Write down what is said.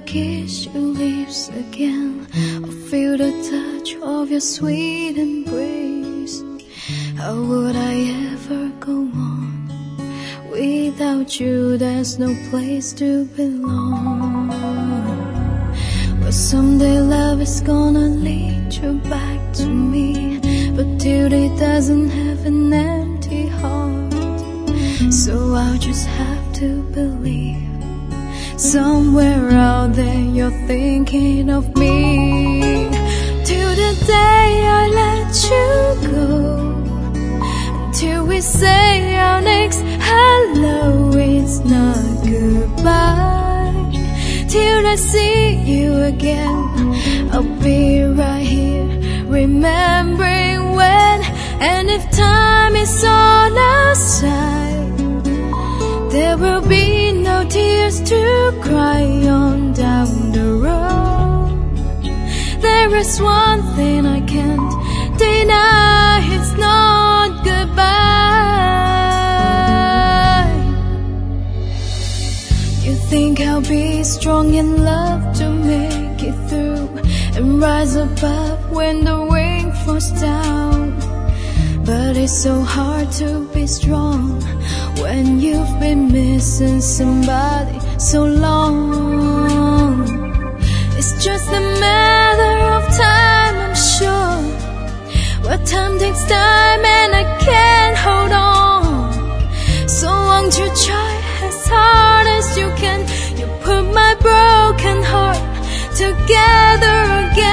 kiss your lips again, or feel the touch of your sweet embrace. How would I ever go on? Without you there's no place to belong. But someday love is gonna lead you back to me, but till it doesn't have an empty heart. So I'll just have to believe somewhere out there you're thinking of me. Till the day I let you go, until we say our next hello, it's not goodbye. Till I see you again, I'll be right here, remembering when. And if time is on our side, there will be no tears to cry on down the road. There is one thing I can't deny, it's not goodbye. You think I'll be strong in love to make it through and rise above when the rain falls down. But it's so hard to be strong when you've been missing somebody so long. It's just a matter of time, I'm sure. Well, time takes time and I can't hold on. So won't you try as hard as you can? You put my broken heart together again.